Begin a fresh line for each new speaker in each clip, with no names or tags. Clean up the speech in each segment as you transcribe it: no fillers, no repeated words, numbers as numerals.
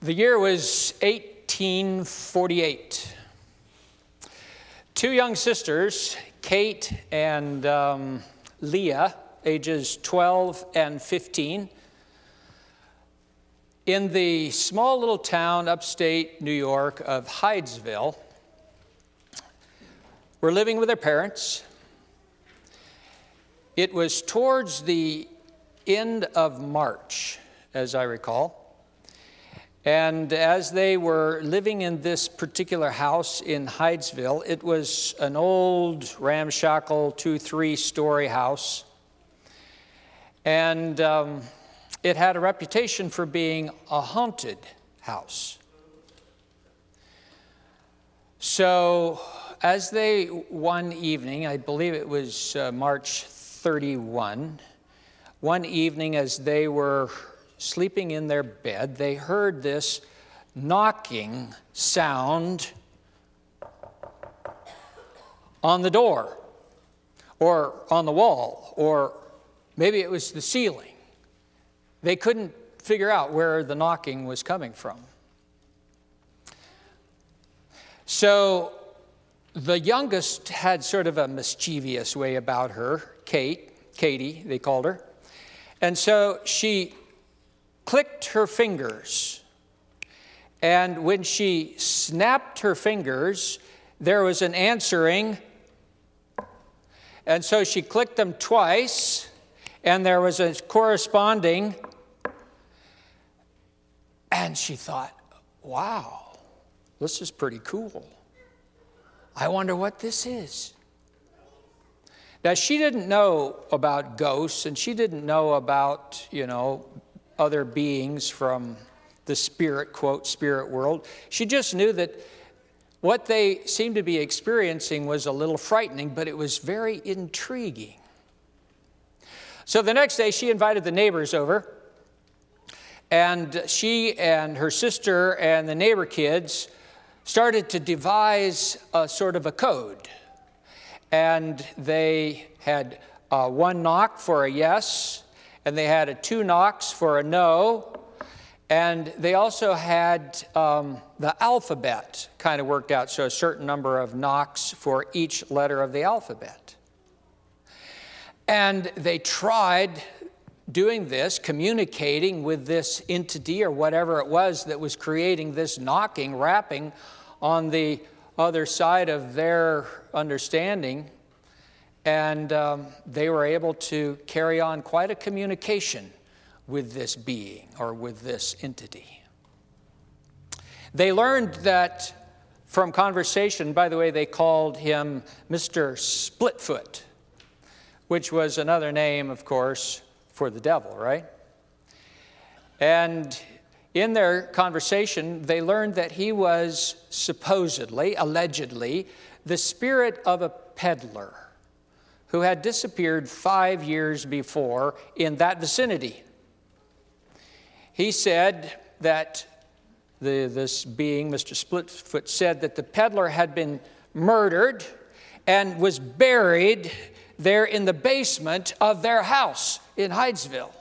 The year was 1848. Two young sisters, Kate and Leah, ages 12 and 15, in the small little town upstate New York of Hydesville, were living with their parents. It was towards the end of March, as I recall. And as they were living in this particular house in Hydesville, it was an old, ramshackle, 2-3-story house. And it had a reputation for being a haunted house. So as they, one evening, I believe it was March 31, one evening as they were sleeping in their bed, they heard this knocking sound on the door or on the wall, or maybe it was the ceiling. They couldn't figure out where the knocking was coming from. So the youngest had sort of a mischievous way about her, Katie, they called her. And so she clicked her fingers, and when she snapped her fingers, there was an answering, and so she clicked them twice, and there was a corresponding, and she thought, wow, this is pretty cool. I wonder what this is. Now, she didn't know about ghosts, and she didn't know about, other beings from the spirit, quote, spirit world. She just knew that what they seemed to be experiencing was a little frightening, but it was very intriguing. So the next day, she invited the neighbors over, and she and her sister and the neighbor kids started to devise a sort of a code. And they had one knock for a yes, and they had 2 knocks for a no, and they also had the alphabet kind of worked out, so a certain number of knocks for each letter of the alphabet. And they tried doing this, communicating with this entity or whatever it was that was creating this knocking, rapping on the other side of their understanding, and they were able to carry on quite a communication with this being or with this entity. They learned that from conversation, by the way, they called him Mr. Splitfoot, which was another name, of course, for the devil, right? And in their conversation, they learned that he was supposedly, allegedly, the spirit of a peddler who had disappeared 5 years before in that vicinity. He said that this being, Mr. Splitfoot, said that the peddler had been murdered and was buried there in the basement of their house in Hydesville.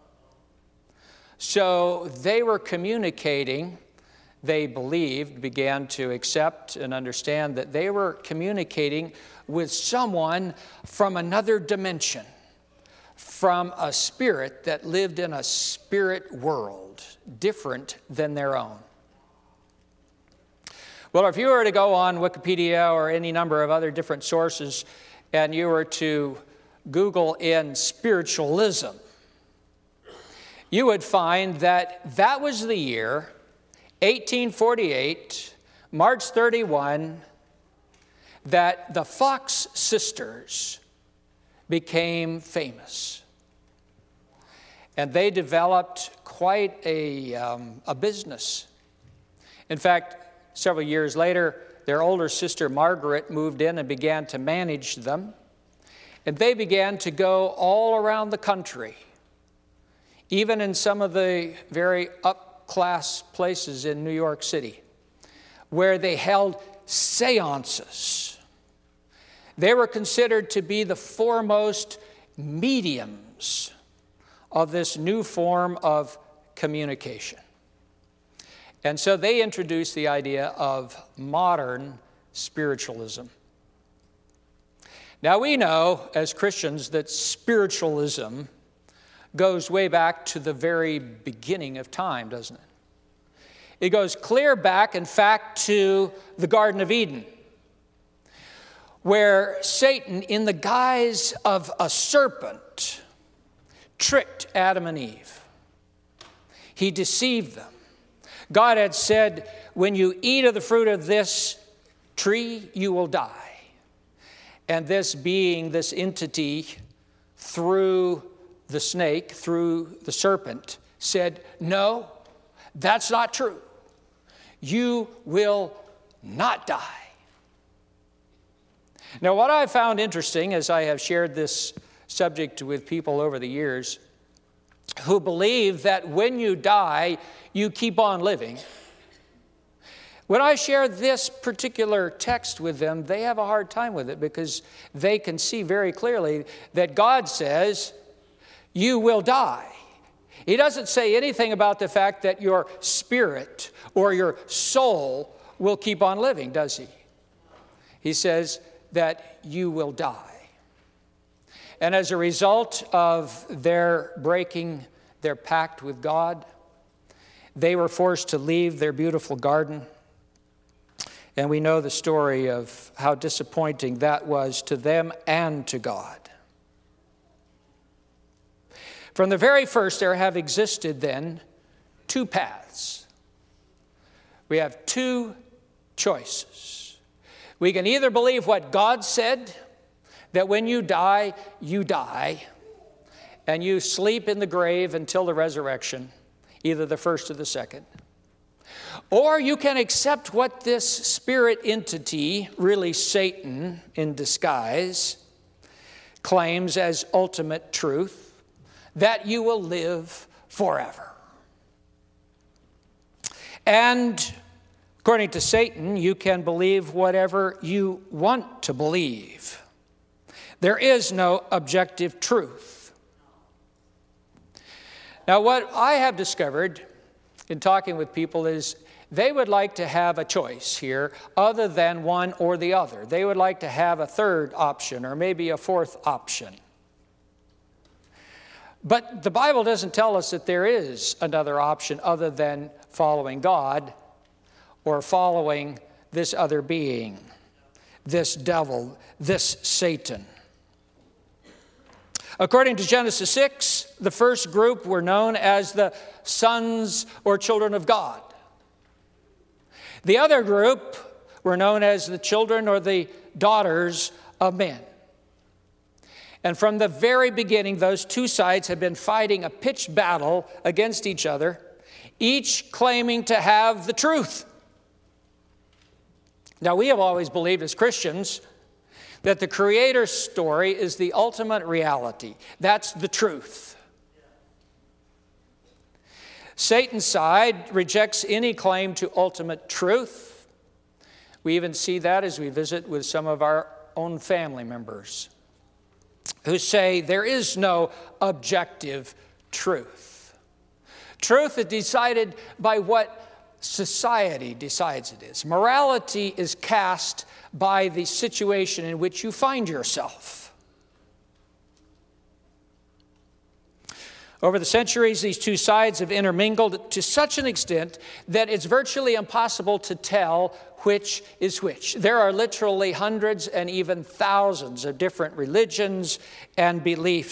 So they were communicating, they believed, began to accept and understand that they were communicating with someone from another dimension, from a spirit that lived in a spirit world different than their own. Well, if you were to go on Wikipedia or any number of other different sources and you were to Google in spiritualism, you would find that that was the year, 1848, March 31, that the Fox sisters became famous. And they developed quite a business. In fact, several years later, their older sister Margaret moved in and began to manage them. And they began to go all around the country, even in some of the very up-class places in New York City, where they held seances. They were considered to be the foremost mediums of this new form of communication. And so they introduced the idea of modern spiritualism. Now we know as Christians that spiritualism goes way back to the very beginning of time, doesn't it? It goes clear back, in fact, to the Garden of Eden, where Satan, in the guise of a serpent, tricked Adam and Eve. He deceived them. God had said, when you eat of the fruit of this tree, you will die. And this being, this entity, through the snake, through the serpent, said, no, that's not true. You will not die. Now, what I found interesting as I have shared this subject with people over the years who believe that when you die, you keep on living. When I share this particular text with them, they have a hard time with it because they can see very clearly that God says, you will die. He doesn't say anything about the fact that your spirit or your soul will keep on living, does he? He says that you will die. And as a result of their breaking their pact with God, they were forced to leave their beautiful garden. And we know the story of how disappointing that was to them and to God. From the very first, there have existed then two paths. We have two choices. We can either believe what God said, that when you die, and you sleep in the grave until the resurrection, either the first or the second. Or you can accept what this spirit entity, really Satan in disguise, claims as ultimate truth, that you will live forever. And according to Satan, you can believe whatever you want to believe. There is no objective truth. Now, what I have discovered in talking with people is they would like to have a choice here other than one or the other. They would like to have a third option or maybe a fourth option. But the Bible doesn't tell us that there is another option other than following God or following this other being, this devil, this Satan. According to Genesis 6, the first group were known as the sons or children of God. The other group were known as the children or the daughters of men. And from the very beginning, those two sides have been fighting a pitched battle against each other, each claiming to have the truth. Now, we have always believed as Christians that the Creator's story is the ultimate reality. That's the truth. Satan's side rejects any claim to ultimate truth. We even see that as we visit with some of our own family members who say there is no objective truth. Truth is decided by what society decides it is. Morality is cast by the situation in which you find yourself. Over the centuries, these two sides have intermingled to such an extent that it's virtually impossible to tell which is which. There are literally hundreds and even thousands of different religions and belief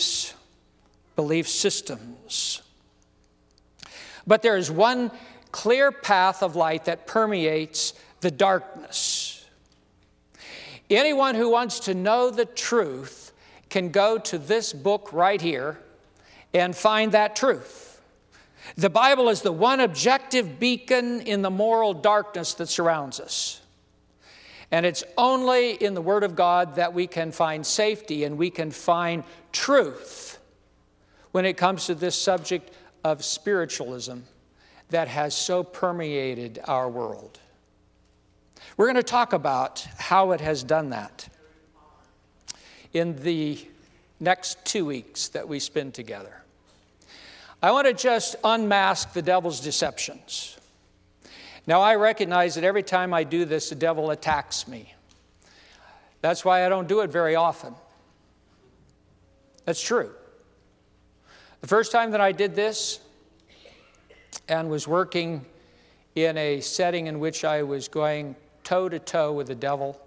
systems. But there is one clear path of light that permeates the darkness. Anyone who wants to know the truth can go to this book right here and find that truth. The Bible is the one objective beacon in the moral darkness that surrounds us. And it's only in the Word of God that we can find safety and we can find truth when it comes to this subject of spiritualism that has so permeated our world. We're going to talk about how it has done that in the next 2 weeks that we spend together. I want to just unmask the devil's deceptions Now, I recognize that every time I do this, the devil attacks me. That's why I don't do it very often. That's true. The first time that I did this and was working in a setting in which I was going toe-to-toe with the devil,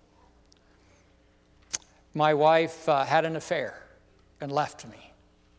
my wife had an affair and left me.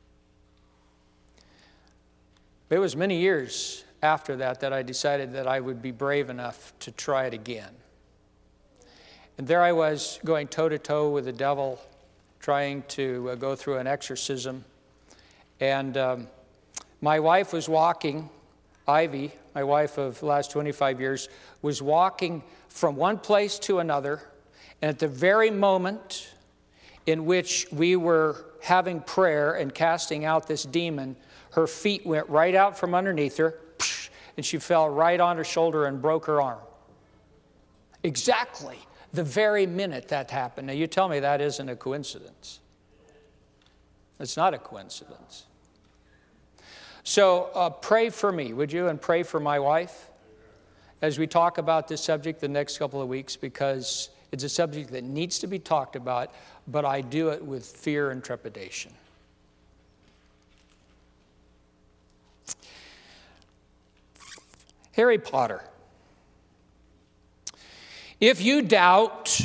It was many years after that I decided that I would be brave enough to try it again. And there I was going toe-to-toe with the devil, trying to go through an exorcism. And my wife was walking, Ivy, my wife of the last 25 years, was walking from one place to another. And at the very moment in which we were having prayer and casting out this demon, her feet went right out from underneath her, and she fell right on her shoulder and broke her arm. Exactly the very minute that happened. Now, you tell me that isn't a coincidence. It's not a coincidence. So pray for me, would you, and pray for my wife as we talk about this subject the next couple of weeks, because it's a subject that needs to be talked about, but I do it with fear and trepidation. Harry Potter. If you doubt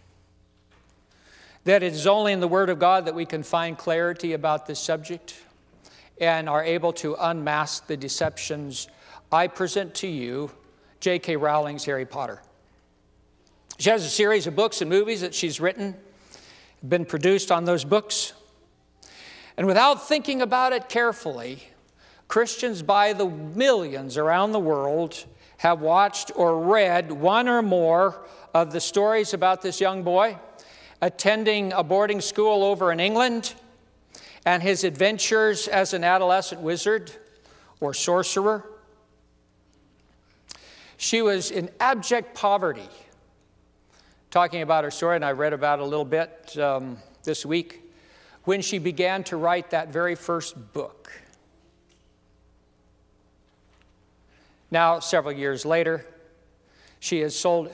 that it is only in the Word of God that we can find clarity about this subject and are able to unmask the deceptions, I present to you J.K. Rowling's Harry Potter. She has a series of books and movies that she's written, been produced on those books. And without thinking about it carefully, Christians by the millions around the world have watched or read one or more of the stories about this young boy attending a boarding school over in England and his adventures as an adolescent wizard or sorcerer. She was in abject poverty. Talking about her story, and I read about it a little bit this week, when she began to write that very first book. Now, several years later, she has sold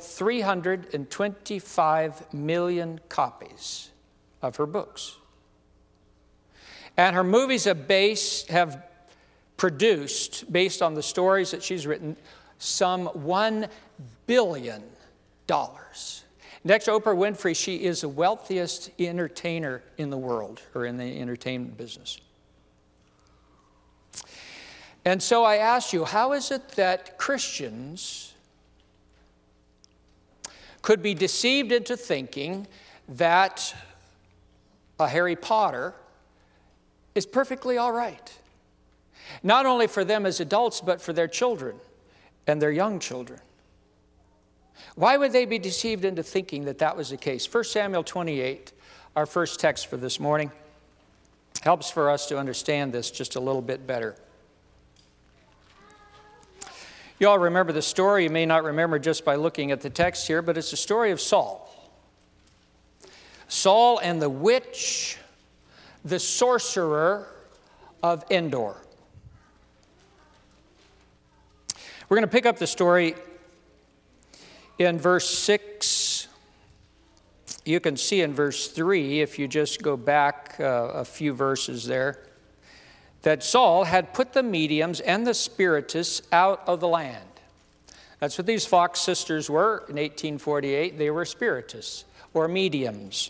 325 million copies of her books. And her movies have produced, based on the stories that she's written, some $1 billion. Next to Oprah Winfrey, she is the wealthiest entertainer in the world, or in the entertainment business. And so I ask you, how is it that Christians could be deceived into thinking that a Harry Potter is perfectly all right? Not only for them as adults, but for their children and their young children. Why would they be deceived into thinking that that was the case? 1 Samuel 28, our first text for this morning, helps for us to understand this just a little bit better. You all remember the story. You may not remember just by looking at the text here, but it's the story of Saul. Saul and the witch, the sorcerer of Endor. We're going to pick up the story in verse 6. You can see in verse 3, if you just go back a few verses there, that Saul had put the mediums and the spiritists out of the land. That's what these Fox sisters were in 1848. They were spiritists or mediums.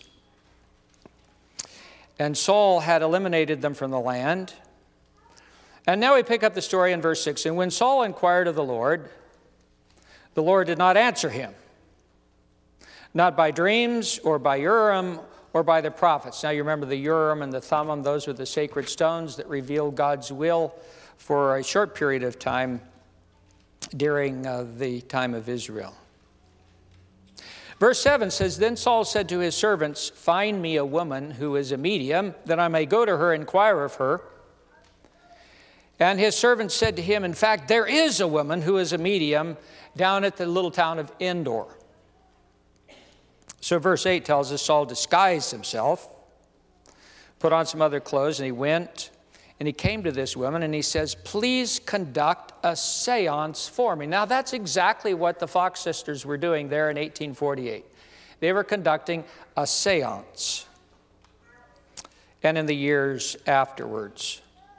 And Saul had eliminated them from the land. And now we pick up the story in verse 6. And when Saul inquired of the Lord did not answer him, not by dreams or by Urim or by the prophets. Now you remember the Urim and the Thummim, those were the sacred stones that revealed God's will for a short period of time during the time of Israel. Verse 7 says, Then Saul said to his servants, Find me a woman who is a medium, that I may go to her and inquire of her. And his servants said to him, In fact, there is a woman who is a medium down at the little town of Endor. So verse 8 tells us Saul disguised himself, put on some other clothes, and he went And he came to this woman and he says, please conduct a seance for me. Now that's exactly what the Fox sisters were doing there in 1848. They were conducting a seance. And in the years afterwards.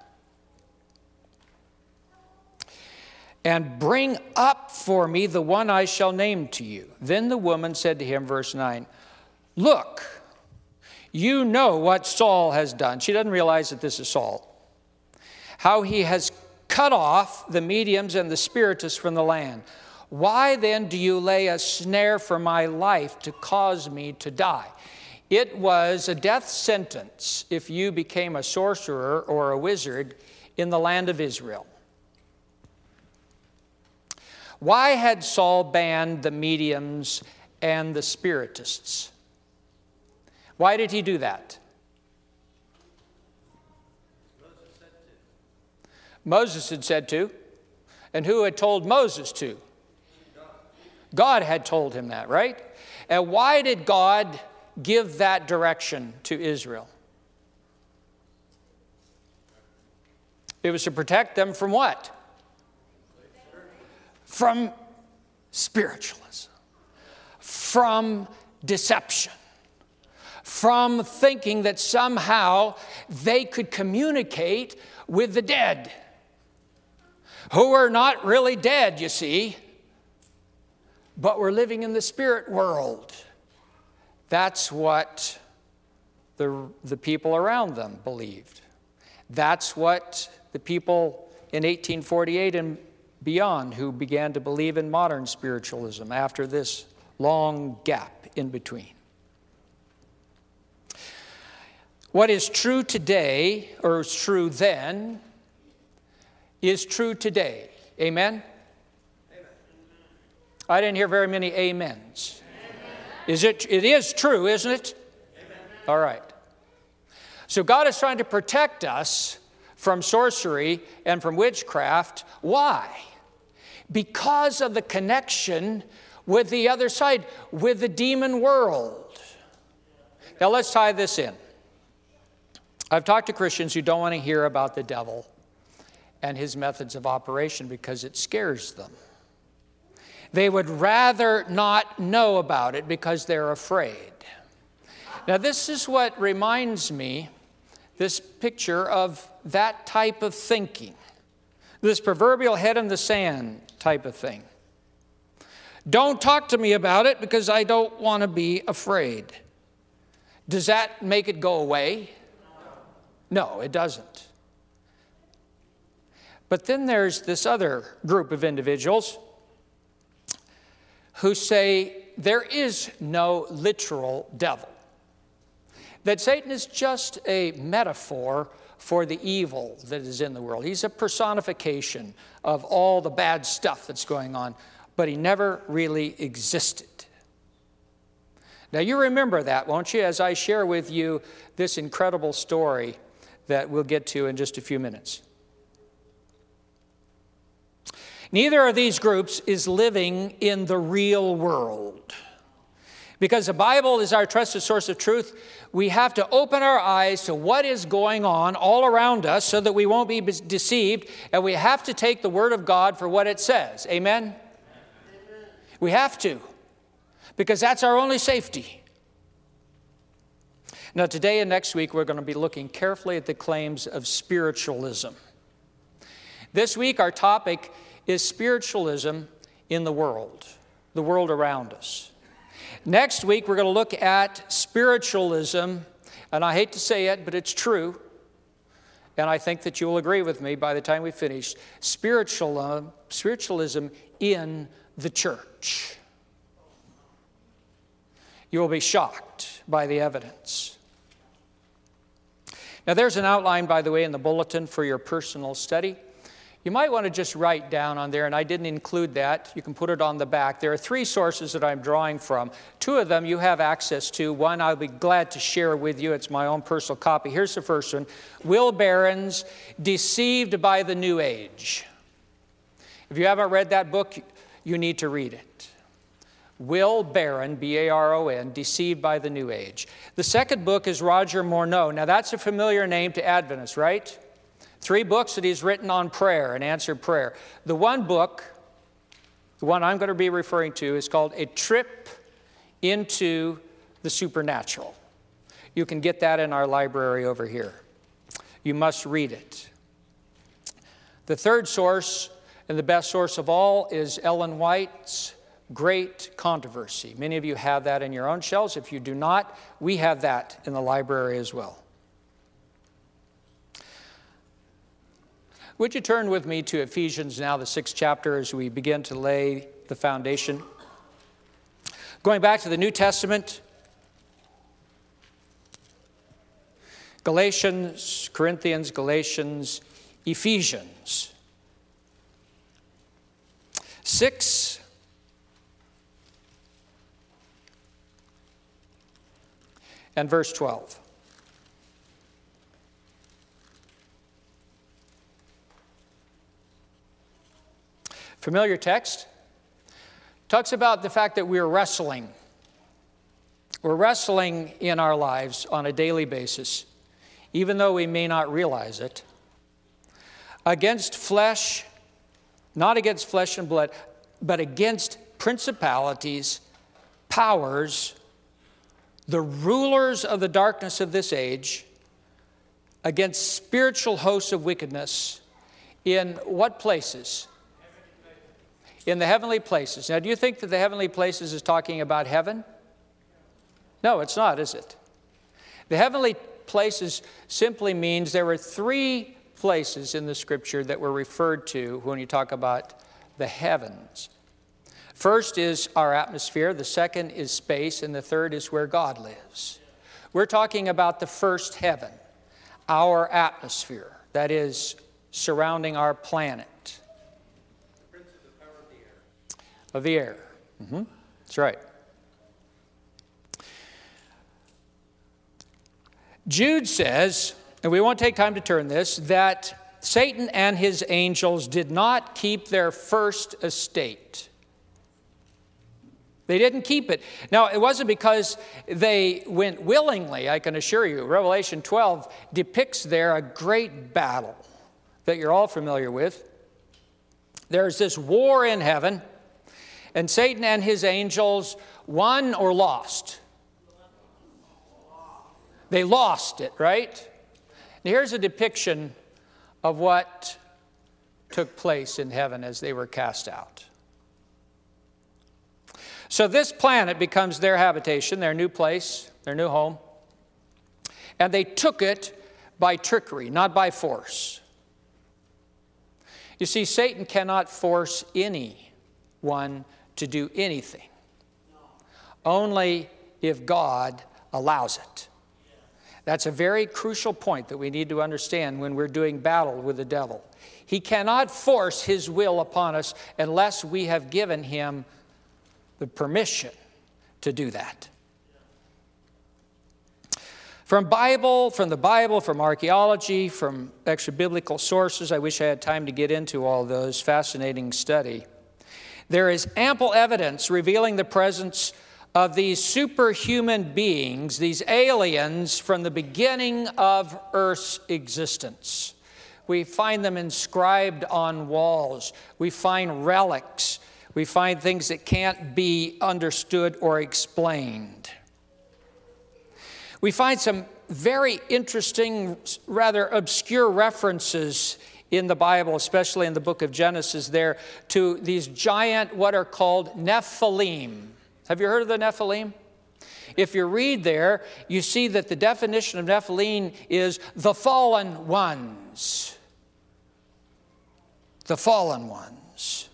And bring up for me the one I shall name to you. Then the woman said to him, verse 9, look, you know what Saul has done. She doesn't realize that this is Saul. How he has cut off the mediums and the spiritists from the land. Why then do you lay a snare for my life to cause me to die? It was a death sentence if you became a sorcerer or a wizard in the land of Israel. Why had Saul banned the mediums and the spiritists? Why did he do that? Moses had said to. And who had told Moses to? God had told him that, right? And why did God give that direction to Israel? It was to protect them from what? From spiritualism, from deception, from thinking that somehow they could communicate with the dead, who are not really dead, you see, but we're living in the spirit world. That's what the people around them believed. That's what the people in 1848 and beyond who began to believe in modern spiritualism after this long gap in between. What is true today, or is true then, is true today. Amen? Amen. I didn't hear very many amens. Amen. It is true, isn't it? Amen. All right. So God is trying to protect us from sorcery and from witchcraft. Why? Because of the connection with the other side, with the demon world. Now let's tie this in. I've talked to Christians who don't want to hear about the devil and his methods of operation because it scares them. They would rather not know about it because they're afraid. Now this is what reminds me, this picture of that type of thinking. This proverbial head in the sand type of thing. Don't talk to me about it because I don't want to be afraid. Does that make it go away? No, it doesn't. But then there's this other group of individuals who say there is no literal devil. That Satan is just a metaphor for the evil that is in the world. He's a personification of all the bad stuff that's going on, but he never really existed. Now you remember that, won't you, as I share with you this incredible story that we'll get to in just a few minutes. Neither of these groups is living in the real world. Because the Bible is our trusted source of truth, we have to open our eyes to what is going on all around us so that we won't be deceived, and we have to take the Word of God for what it says. Amen? Amen. We have to, because that's our only safety. Now, today and next week, we're going to be looking carefully at the claims of spiritualism. This week, our topic is spiritualism in the world around us. Next week, we're going to look at spiritualism, and I hate to say it, but it's true, and I think that you'll agree with me by the time we finish, spiritualism in the church. You will be shocked by the evidence. Now, there's an outline, by the way, in the bulletin for your personal study. You might want to just write down on there, and I didn't include that. You can put it on the back. There are 3 sources that I'm drawing from. 2 of them you have access to. One I'll be glad to share with you. It's my own personal copy. Here's the first one. Will Barron's Deceived by the New Age. If you haven't read that book, you need to read it. Will Barron, B-A-R-O-N, Deceived by the New Age. The second book is Roger Morneau. Now that's a familiar name to Adventists, right? 3 books that he's written on prayer and answered prayer. The one book, the one I'm going to be referring to, is called A Trip into the Supernatural. You can get that in our library over here. You must read it. The third source, and the best source of all, is Ellen White's Great Controversy. Many of you have that in your own shelves. If you do not, we have that in the library as well. Would you turn with me to Ephesians now, the 6th chapter, as we begin to lay the foundation? Going back to the New Testament, Galatians, Corinthians, Galatians, Ephesians 6 and verse 12. Familiar text. Talks about the fact that we're wrestling. We're wrestling in our lives on a daily basis, even though we may not realize it, against flesh, not against flesh and blood, but against principalities, powers, the rulers of the darkness of this age, against spiritual hosts of wickedness in what places? In the heavenly places. Now, do you think that the heavenly places is talking about heaven? No, it's not, is it? The heavenly places simply means there were 3 places in the Scripture that were referred to when you talk about the heavens. First is our atmosphere, the second is space, and the third is where God lives. We're talking about the first heaven, our atmosphere, that is surrounding our planet. Of the air. That's right. Jude says, and we won't take time to turn this, that Satan and his angels did not keep their first estate. They didn't keep it. Now, it wasn't because they went willingly, I can assure you. Revelation 12 depicts there a great battle that you're all familiar with. There's this war in heaven, and Satan and his angels won or lost? They lost it, right? And here's a depiction of what took place in heaven as they were cast out. So this planet becomes their habitation, their new place, their new home. And they took it by trickery, not by force. You see, Satan cannot force anyone to do anything. Only if God allows it. That's a very crucial point that we need to understand when we're doing battle with the devil. He cannot force his will upon us unless we have given him the permission to do that. From the Bible, from archaeology, from extra-biblical sources, I wish I had time to get into all those, fascinating study. There is ample evidence revealing the presence of these superhuman beings, these aliens, from the beginning of Earth's existence. We find them inscribed on walls. We find relics. We find things that can't be understood or explained. We find some very interesting, rather obscure references in the Bible, especially in the book of Genesis there, to these giant, what are called Nephilim. Have you heard of the Nephilim? If you read there, you see that the definition of Nephilim is the fallen ones. The fallen ones.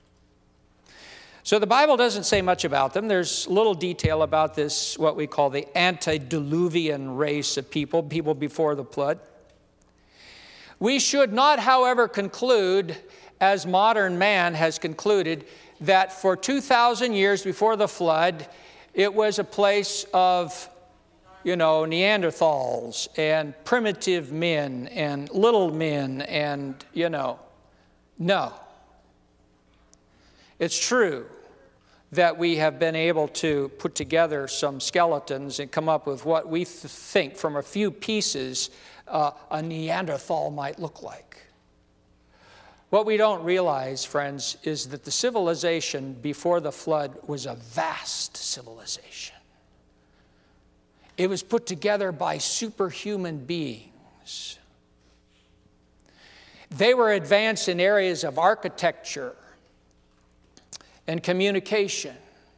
So the Bible doesn't say much about them. There's little detail about this, what we call the antediluvian race of people before the flood. We should not, however, conclude, as modern man has concluded, that for 2,000 years before the flood, it was a place of, Neanderthals and primitive men and little men and, No. It's true that we have been able to put together some skeletons and come up with what we think from a few pieces a Neanderthal might look like. What we don't realize, friends, is that the civilization before the flood was a vast civilization. It was put together by superhuman beings. They were advanced in areas of architecture and communication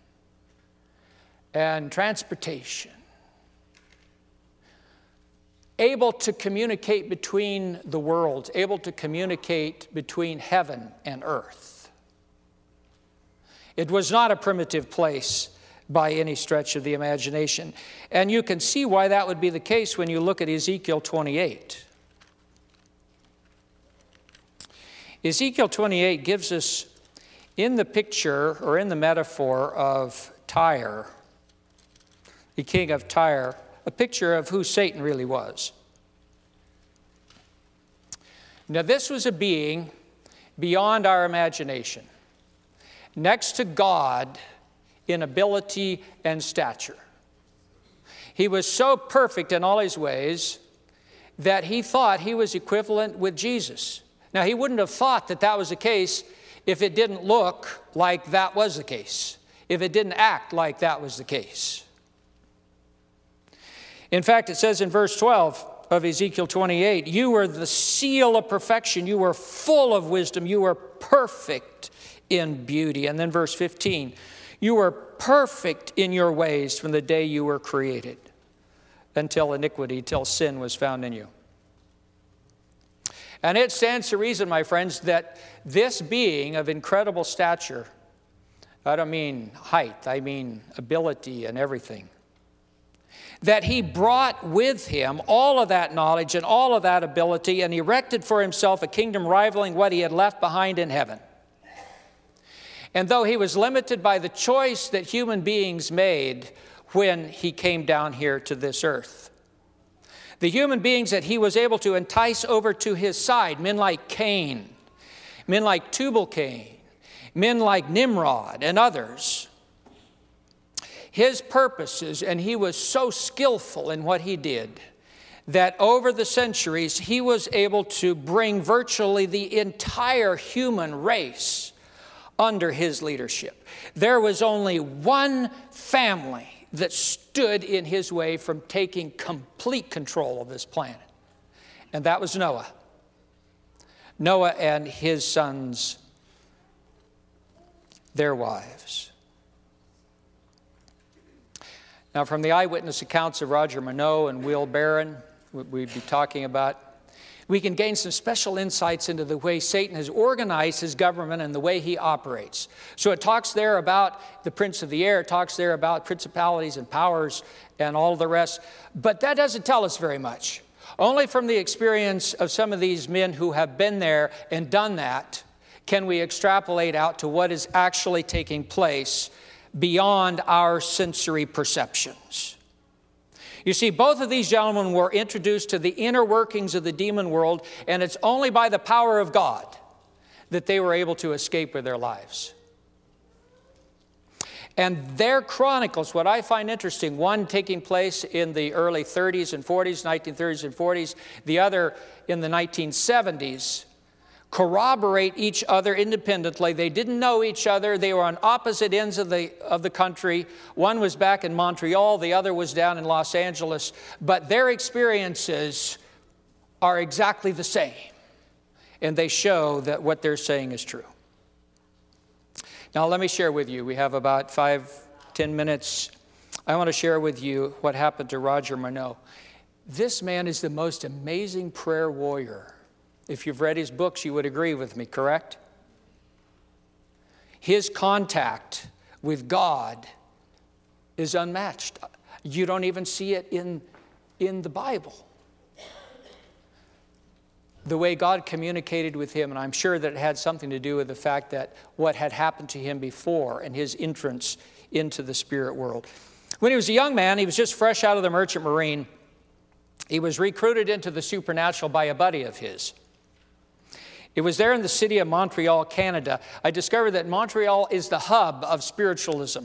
and transportation, able to communicate between the worlds, able to communicate between heaven and earth. It was not a primitive place by any stretch of the imagination. And you can see why that would be the case when you look at Ezekiel 28. Ezekiel 28 gives us, in the picture or in the metaphor of Tyre, the king of Tyre, a picture of who Satan really was. Now, this was a being beyond our imagination, next to God in ability and stature. He was so perfect in all his ways that he thought he was equivalent with Jesus. Now, he wouldn't have thought that that was the case if it didn't look like that was the case, if it didn't act like that was the case. In fact, it says in verse 12 of Ezekiel 28, you were the seal of perfection. You were full of wisdom. You were perfect in beauty. And then verse 15, you were perfect in your ways from the day you were created until iniquity, till sin was found in you. And it stands to reason, my friends, that this being of incredible stature, I don't mean height, I mean ability and everything, that he brought with him all of that knowledge and all of that ability and erected for himself a kingdom rivaling what he had left behind in heaven. And though he was limited by the choice that human beings made when he came down here to this earth, the human beings that he was able to entice over to his side, men like Cain, men like Tubal-Cain, men like Nimrod and others, his purposes, and he was so skillful in what he did, that over the centuries he was able to bring virtually the entire human race under his leadership. There was only one family that stood in his way from taking complete control of this planet, and that was Noah. Noah and his sons, their wives. Now, from the eyewitness accounts of Roger Minot and Will Barron, we'd be talking about, we can gain some special insights into the way Satan has organized his government and the way he operates. So it talks there about the prince of the air, it talks there about principalities and powers and all the rest, but that doesn't tell us very much. Only from the experience of some of these men who have been there and done that can we extrapolate out to what is actually taking place beyond our sensory perceptions. You see, both of these gentlemen were introduced to the inner workings of the demon world, and it's only by the power of God that they were able to escape with their lives. And their chronicles, what I find interesting, one taking place in the early 30s and 40s, 1930s and 40s, the other in the 1970s, corroborate each other independently. They didn't know each other. They were on opposite ends of the country. One was back in Montreal, the other was down in Los Angeles. But their experiences are exactly the same. And they show that what they're saying is true. Now let me share with you, we have about 5-10 minutes. I want to share with you what happened to Roger Minot. This man is the most amazing prayer warrior. If you've read his books, you would agree with me, correct? His contact with God is unmatched. You don't even see it in the Bible. The way God communicated with him, and I'm sure that it had something to do with the fact that what had happened to him before and his entrance into the spirit world. When he was a young man, he was just fresh out of the Merchant Marine. He was recruited into the supernatural by a buddy of his. It was there in the city of Montreal, Canada. I discovered that Montreal is the hub of spiritualism.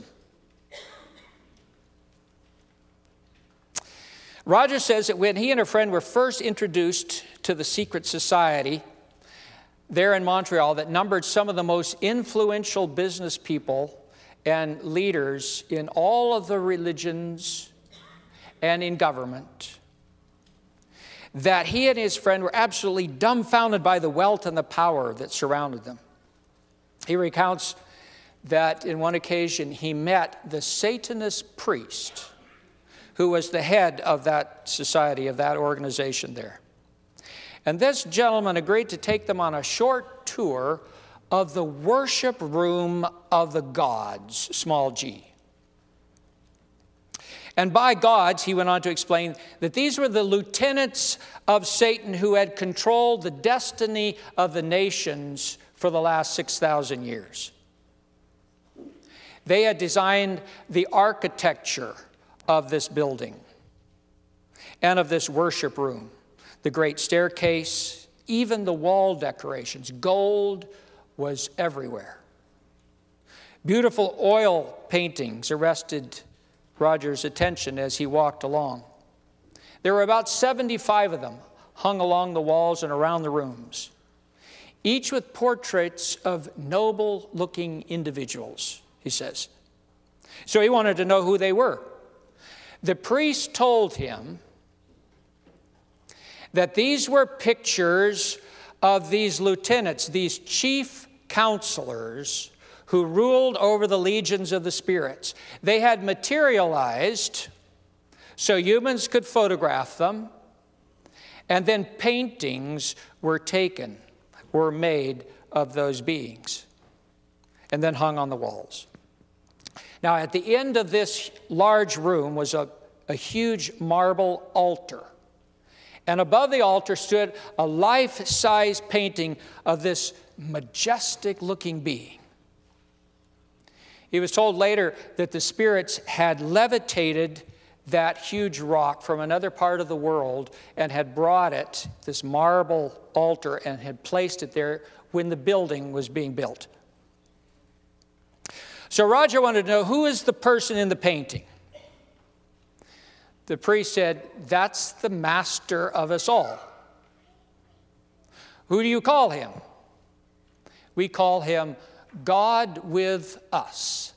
Roger says that when he and a friend were first introduced to the secret society there in Montreal that numbered some of the most influential business people and leaders in all of the religions and in government, that he and his friend were absolutely dumbfounded by the wealth and the power that surrounded them. He recounts that in one occasion he met the Satanist priest who was the head of that society, of that organization there. And this gentleman agreed to take them on a short tour of the worship room of the gods, small g. And by gods, he went on to explain that these were the lieutenants of Satan who had controlled the destiny of the nations for the last 6,000 years. They had designed the architecture of this building and of this worship room, the great staircase, even the wall decorations. Gold was everywhere. Beautiful oil paintings arrested Roger's attention as he walked along. There were about 75 of them hung along the walls and around the rooms, each with portraits of noble-looking individuals, he says. So he wanted to know who they were. The priest told him that these were pictures of these lieutenants, these chief counselors who ruled over the legions of the spirits. They had materialized so humans could photograph them, and then paintings were made of those beings, and then hung on the walls. Now, at the end of this large room was a huge marble altar. And above the altar stood a life-size painting of this majestic-looking being. He was told later that the spirits had levitated that huge rock from another part of the world and had brought it, this marble altar, and had placed it there when the building was being built. So Roger wanted to know, who is the person in the painting? The priest said, that's the master of us all. Who do you call him? We call him God with us.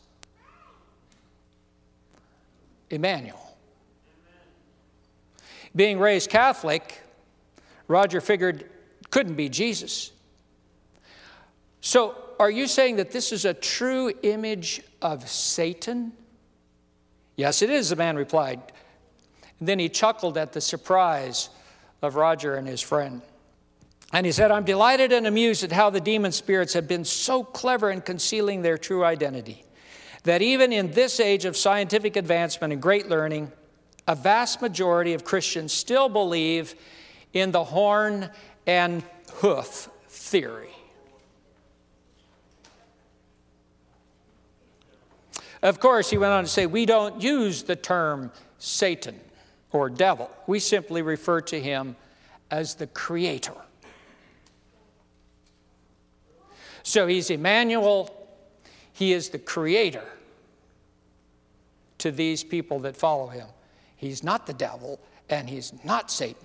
Emmanuel. Being raised Catholic, Roger figured couldn't be Jesus. So, are you saying that this is a true image of Satan? Yes, it is, the man replied. And then he chuckled at the surprise of Roger and his friend. And he said, I'm delighted and amused at how the demon spirits have been so clever in concealing their true identity, that even in this age of scientific advancement and great learning, a vast majority of Christians still believe in the horn and hoof theory. Of course, he went on to say, we don't use the term Satan or devil. We simply refer to him as the creator. So he's Emmanuel. He is the creator to these people that follow him. He's not the devil, and he's not Satan.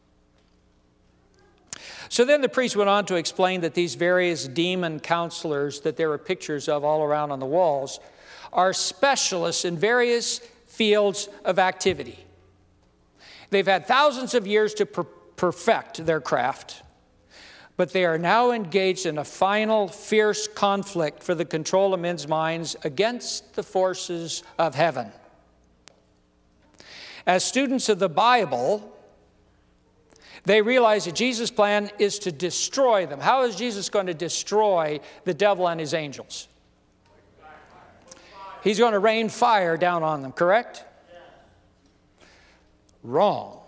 So then the priest went on to explain that these various demon counselors that there were pictures of all around on the walls are specialists in various fields of activity. They've had thousands of years to perfect their craft, but they are now engaged in a final fierce conflict for the control of men's minds against the forces of heaven. As students of the Bible, they realize that Jesus' plan is to destroy them. How is Jesus going to destroy the devil and his angels? He's going to rain fire down on them, correct? Wrong.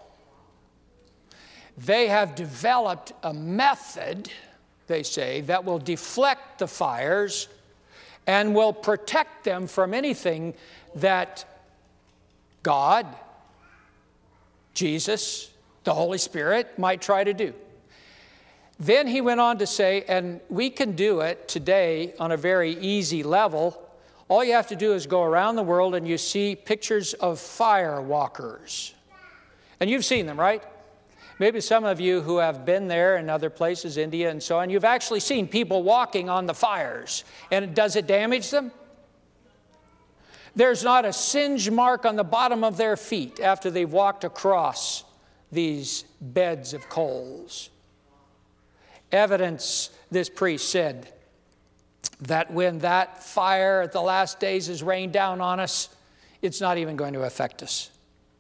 They have developed a method, they say, that will deflect the fires and will protect them from anything that God, Jesus, the Holy Spirit might try to do. Then he went on to say, and we can do it today on a very easy level. All you have to do is go around the world and you see pictures of fire walkers. And you've seen them, right? Maybe some of you who have been there in other places, India and so on, you've actually seen people walking on the fires. And does it damage them? There's not a singe mark on the bottom of their feet after they've walked across these beds of coals. Evidence, this priest said, that when that fire at the last days is rained down on us, it's not even going to affect us.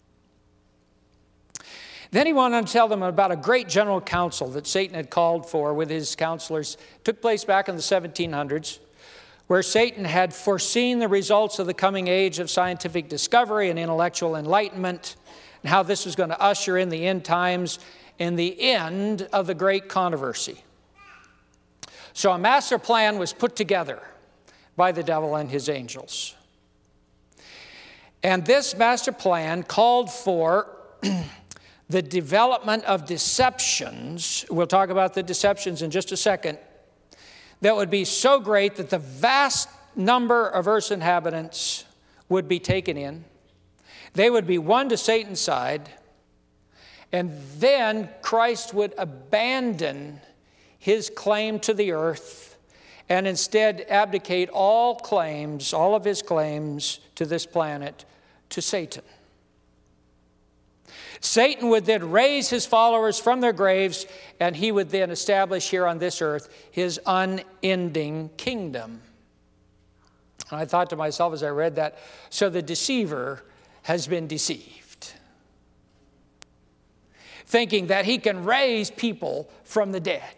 Then he went on to tell them about a great general council that Satan had called for with his counselors. It took place back in the 1700s, where Satan had foreseen the results of the coming age of scientific discovery and intellectual enlightenment, and how this was going to usher in the end times and the end of the great controversy. So a master plan was put together by the devil and his angels. And this master plan called for the development of deceptions. We'll talk about the deceptions in just a second. That would be so great that the vast number of Earth's inhabitants would be taken in. They would be won to Satan's side. And then Christ would abandon his claim to the earth and instead abdicate all of his claims to this planet to Satan. Satan would then raise his followers from their graves, and he would then establish here on this earth his unending kingdom. And I thought to myself as I read that, so the deceiver has been deceived, thinking that he can raise people from the dead.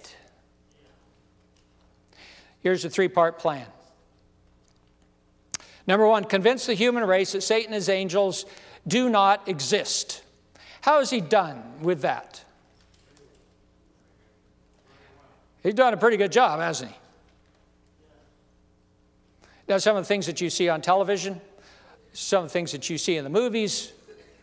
Here's a three-part plan. Number one, convince the human race that Satan and his angels do not exist. How has he done with that? He's done a pretty good job, hasn't he? Now, some of the things that you see on television, some of the things that you see in the movies,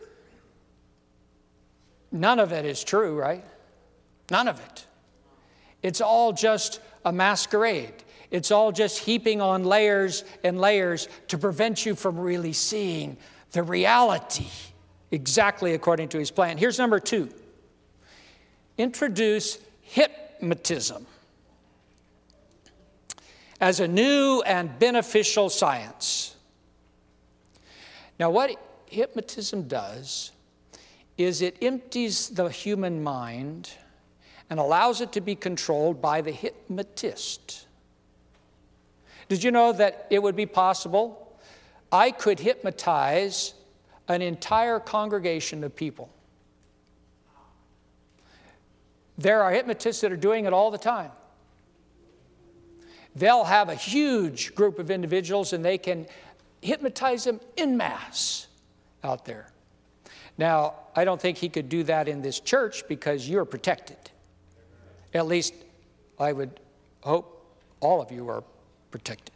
none of it is true, right? None of it. It's all just a masquerade. It's all just heaping on layers and layers to prevent you from really seeing the reality exactly according to his plan. Here's number two. Introduce hypnotism as a new and beneficial science. Now, what hypnotism does is it empties the human mind and allows it to be controlled by the hypnotist. Did you know that it would be possible? I could hypnotize an entire congregation of people. There are hypnotists that are doing it all the time. They'll have a huge group of individuals and they can hypnotize them en masse out there. Now, I don't think he could do that in this church because you're protected. At least I would hope all of you are protected.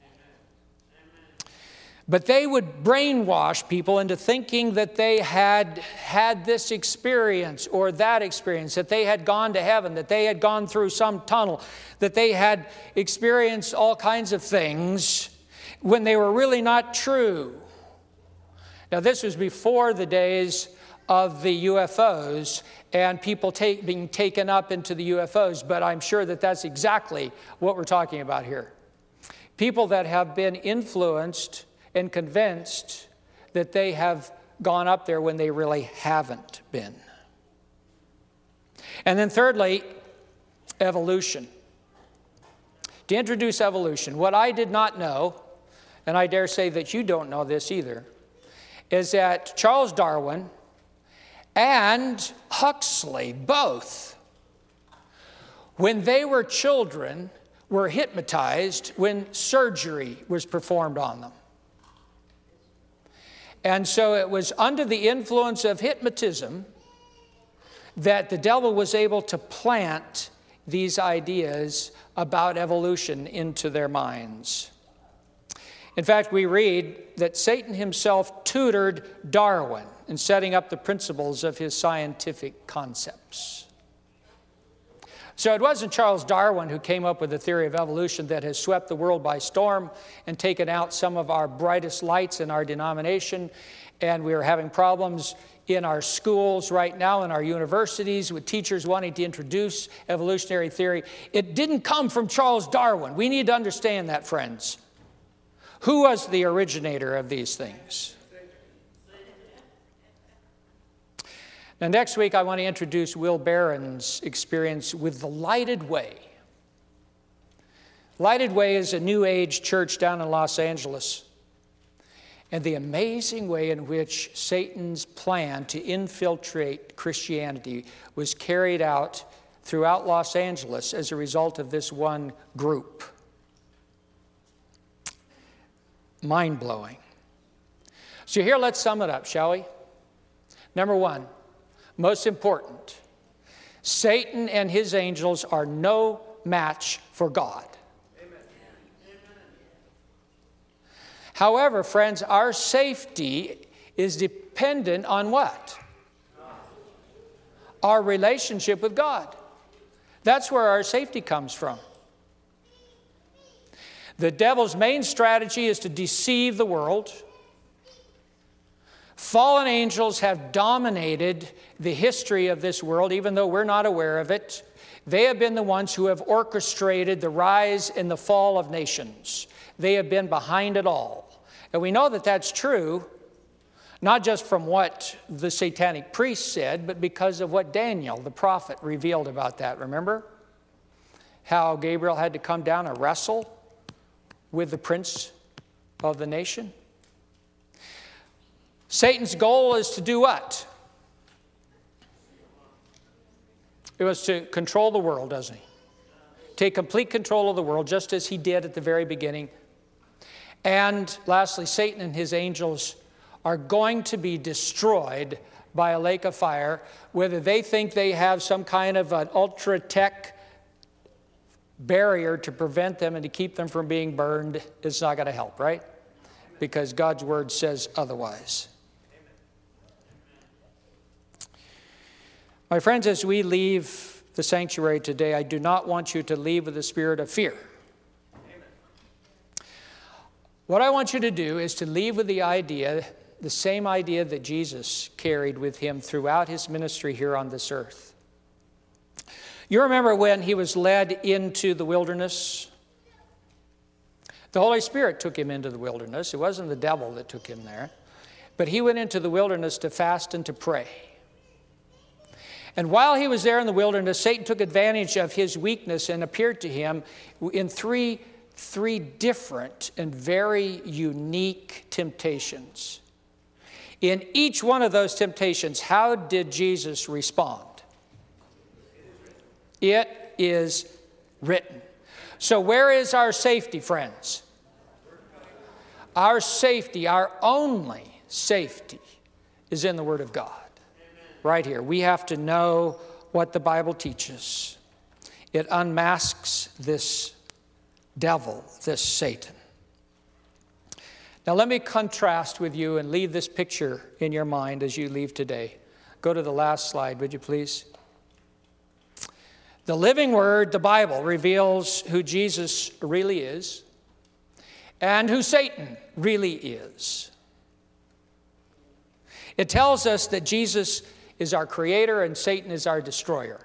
But they would brainwash people into thinking that they had this experience or that experience, that they had gone to heaven, that they had gone through some tunnel, that they had experienced all kinds of things when they were really not true. Now, this was before the days of the UFOs and people being taken up into the UFOs, but I'm sure that that's exactly what we're talking about here. People that have been influenced and convinced that they have gone up there when they really haven't been. And then thirdly, evolution. To introduce evolution, what I did not know, and I dare say that you don't know this either, is that Charles Darwin and Huxley both, when they were children, were hypnotized when surgery was performed on them. And so it was under the influence of hypnotism that the devil was able to plant these ideas about evolution into their minds. In fact, we read that Satan himself tutored Darwin in setting up the principles of his scientific concepts. So it wasn't Charles Darwin who came up with the theory of evolution that has swept the world by storm and taken out some of our brightest lights in our denomination. And we are having problems in our schools right now, in our universities, with teachers wanting to introduce evolutionary theory. It didn't come from Charles Darwin. We need to understand that, friends. Who was the originator of these things? Now, next week, I want to introduce Will Barron's experience with the Lighted Way. Lighted Way is a New Age church down in Los Angeles. And the amazing way in which Satan's plan to infiltrate Christianity was carried out throughout Los Angeles as a result of this one group. Mind-blowing. So here, let's sum it up, shall we? Number one, most important, Satan and his angels are no match for God. Amen. However, friends, our safety is dependent on what? Our relationship with God. That's where our safety comes from. The devil's main strategy is to deceive the world. Fallen angels have dominated the history of this world, even though we're not aware of it. They have been the ones who have orchestrated the rise and the fall of nations. They have been behind it all. And we know that that's true, not just from what the satanic priests said, but because of what Daniel, the prophet, revealed about that. Remember how Gabriel had to come down and wrestle with the prince of the nation? Satan's goal is to do what? It was to control the world, doesn't he? Take complete control of the world, just as he did at the very beginning. And lastly, Satan and his angels are going to be destroyed by a lake of fire. Whether they think they have some kind of an ultra-tech barrier to prevent them and to keep them from being burned, it's not going to help, right? Because God's word says otherwise. My friends, as we leave the sanctuary today, I do not want you to leave with a spirit of fear. What I want you to do is to leave with the same idea that Jesus carried with him throughout his ministry here on this earth. You remember when he was led into the wilderness? The Holy Spirit took him into the wilderness. It wasn't the devil that took him there. But he went into the wilderness to fast and to pray. And while he was there in the wilderness, Satan took advantage of his weakness and appeared to him in three different and very unique temptations. In each one of those temptations, how did Jesus respond? It is written. So where is our safety, friends? Our safety, our only safety, is in the Word of God. Right here. We have to know what the Bible teaches. It unmasks this devil, this Satan. Now let me contrast with you and leave this picture in your mind as you leave today. Go to the last slide, would you please? The living Word, the Bible, reveals who Jesus really is and who Satan really is. It tells us that Jesus is our creator and Satan is our destroyer.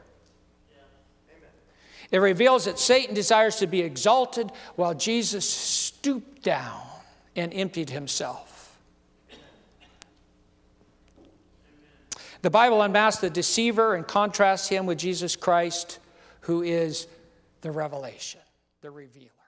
It reveals that Satan desires to be exalted while Jesus stooped down and emptied himself. The Bible unmasks the deceiver and contrasts him with Jesus Christ, who is the revelation, the revealer.